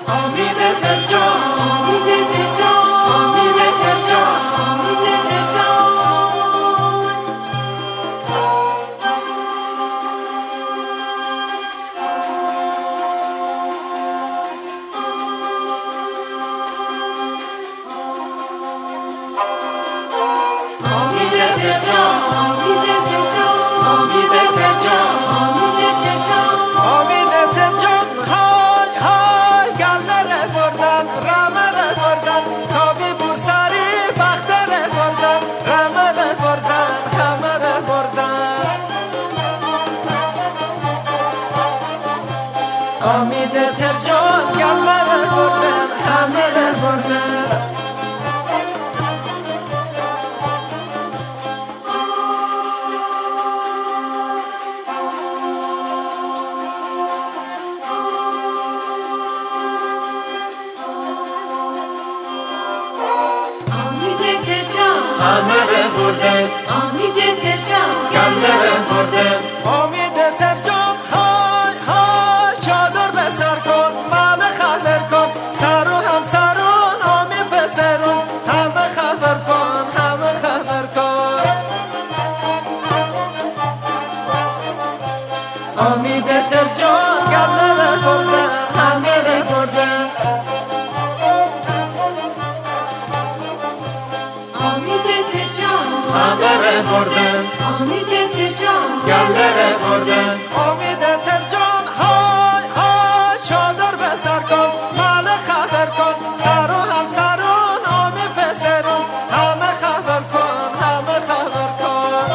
امید ترجان امید ترجان امید ترجان امید ترجان امید ترجان گله بردن همه بردن همه بردن امید ترجان گله بردن امید ترجان های های چادر به سر کن مال خبر کن سر و همسرون امید پسرون همه خبر کن همه خبر کن امید ترجان گله بردن همه بردن همه بردن امید ترجان گله بردن امید ترجان های های چادر به سر کن مال خبر کن سر و همسرون امید پسرون همه خبر کن همه خبر کن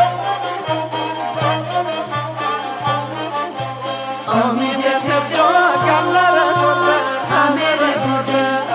امید ترجان گله بردن همه بردن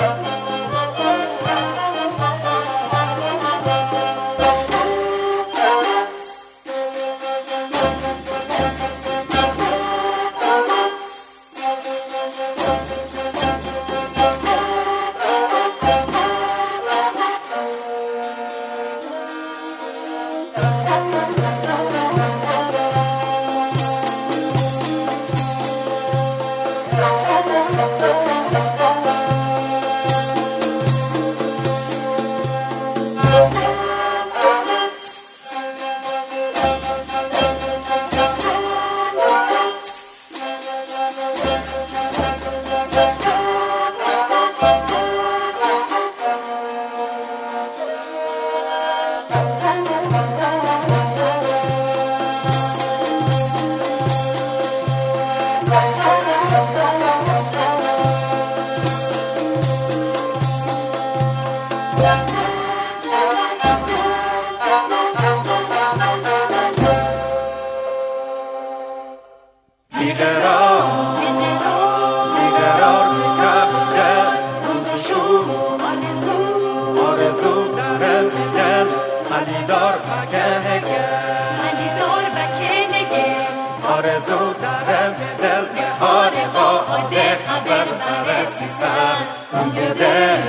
آرزو دارم دل بهار با آده خبر برسی سر روی دل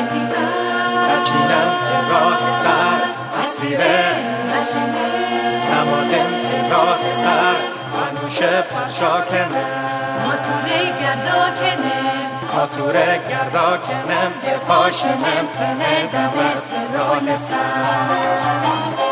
بچینم که راه سر تصویره نمادم که راه سر منوشه فرشا کنه ماتوره گردا کنم یه پاشنم کنه دمت راه سر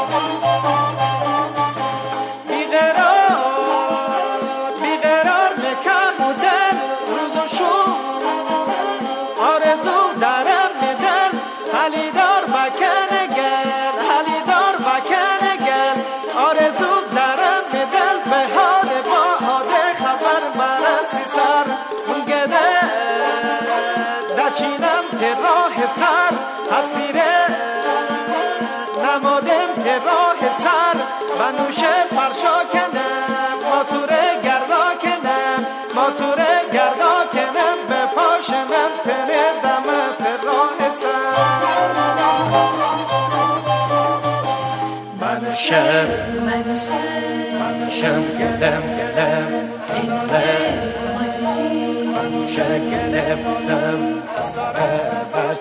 چینم که راه سر تصویره نمادم که راه سر و نوشه فرشا کنم ماتوره گردا کنم ماتوره گردا کنم به پاشنم تنه دمت راه سر منشم گلم منوشه گله بودم استاره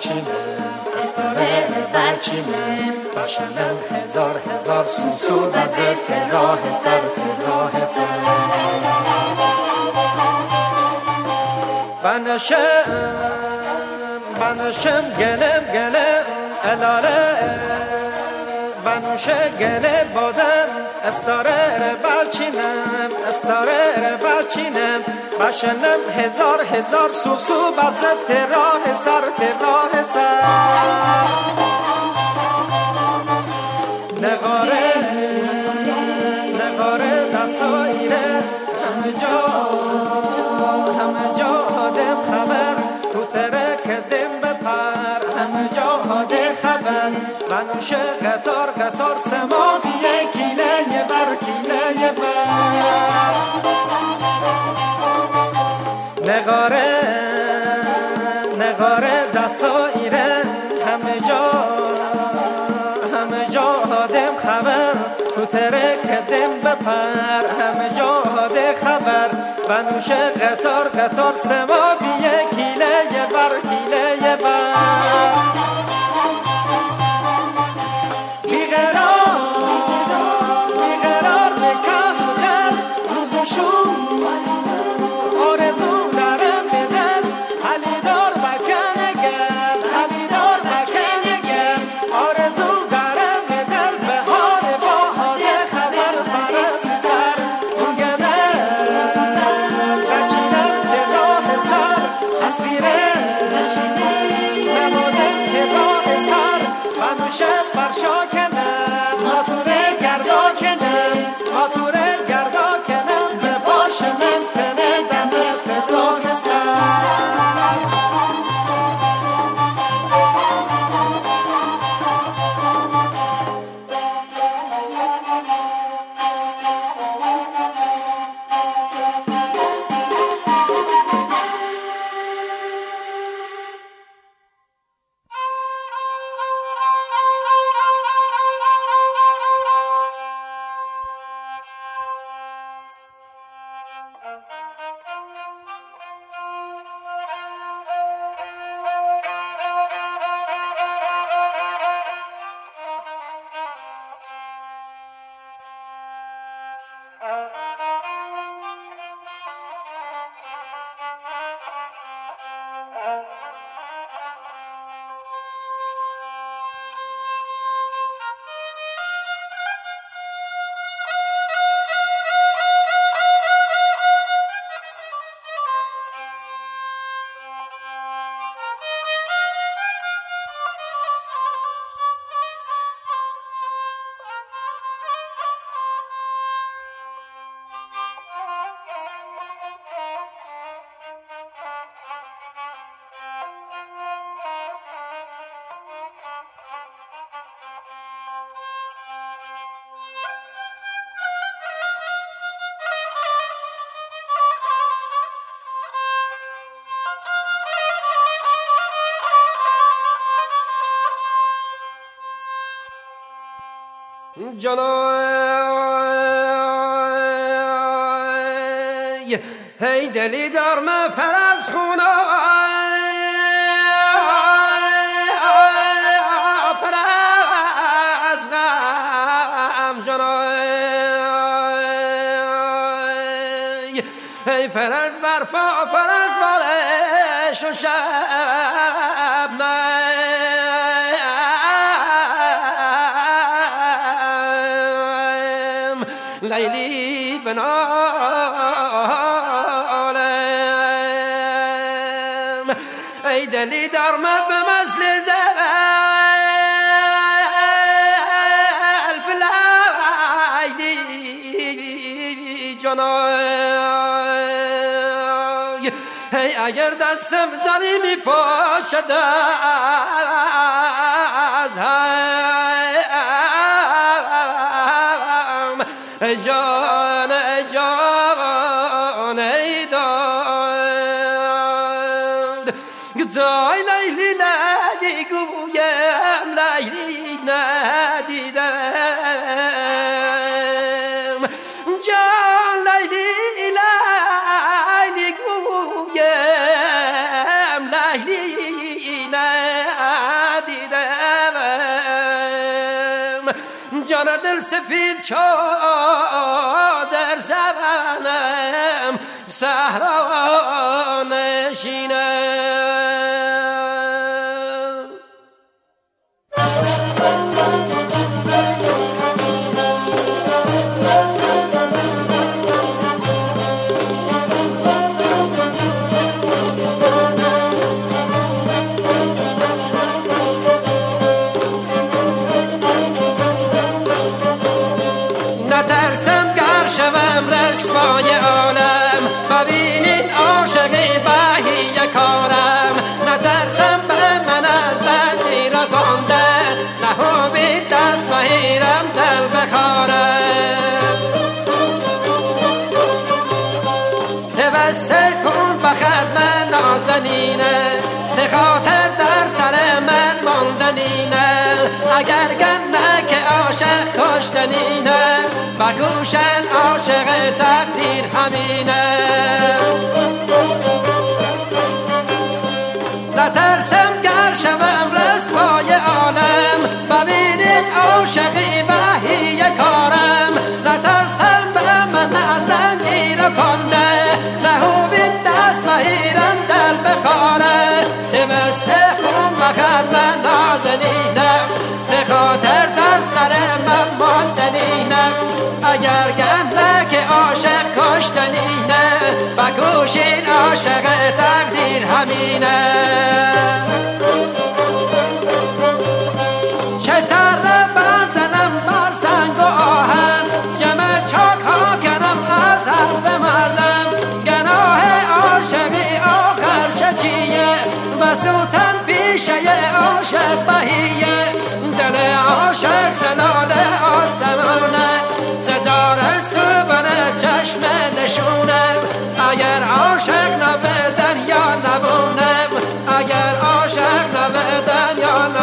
بچینه باشنم هزار سوسو بزر راه سر بنشم گلم الاله بنوشه گله بادم استاره بچینم بشنم هزار سوسو بزد راه سر نغاره دستایره همه جا آدم خبر تو ترکدم بپر همه جا آده خبر بنوشه قطار سما بیه کیله بر نغاره دستایره همه جا آدم خبر تو ترکدم بپر همه جا آده خبر بنوشه قطار سما بیه کیله بر بیقرار به کف دل روزشون آرزو دارم به دل حلیدار بکنه گل آرزو دارم به دل به حال با حاله خبر پرست سر اونگده بچینم که راه سر تصویره نمادم که راه سر بنوشه فرشا کنم ماتوره گردا کنم به باش من تنه دمت راه جانای هی دلی دار ما پر از خونه پر از غم جانای هی پر از برفا پر از بالش و شب لیلی بنالم ای دلی در من به مثل زلف لیلی جانای ای اگر دستم زنی می پاشد از جان ای داد گدای لیلی گویم لیلی ندیدم جان لیلی گویم لیلی ندیدم جان دل سفید شد در زبانم صحرا نشینم. نترسم گر شوم رسوای عالم، ببینین عاشقی بهی کارم. نترسم به من از زنجیر بنده، نهوبی دست بگیرم دل بخارم. توسه کن به خدم نازنینه، به خاطر در سر من ماندنینه. اگر گنده که عاشق کشتنینه، بگوشن عاشق تقدیر همینه. نترسم گر شوم رسوای عالم، ببینین عاشقی بهی کارم. نترسم به من از زنجیر کنده، نهوبین دست بگیرم دل بخاره. توسه خون بخد من نازنینم، به خاطر در سر من ماندنینم. اگر گنده که عاشق کشتنینه، بگوشین عاشق تقدیر همینه. چه سر بزنم بر سنگ و آهن، جمع چاک ها کنم از حرف مردم. گناه عاشقی آخر چیه، بسوتن پیشه عاشق بهیه. دل عاشق زلال آسمونه، ستاره صبحانه چشم نشونه. اگر عاشق نبودن یا نبونم، اگر عاشق نبودن یا نبونم.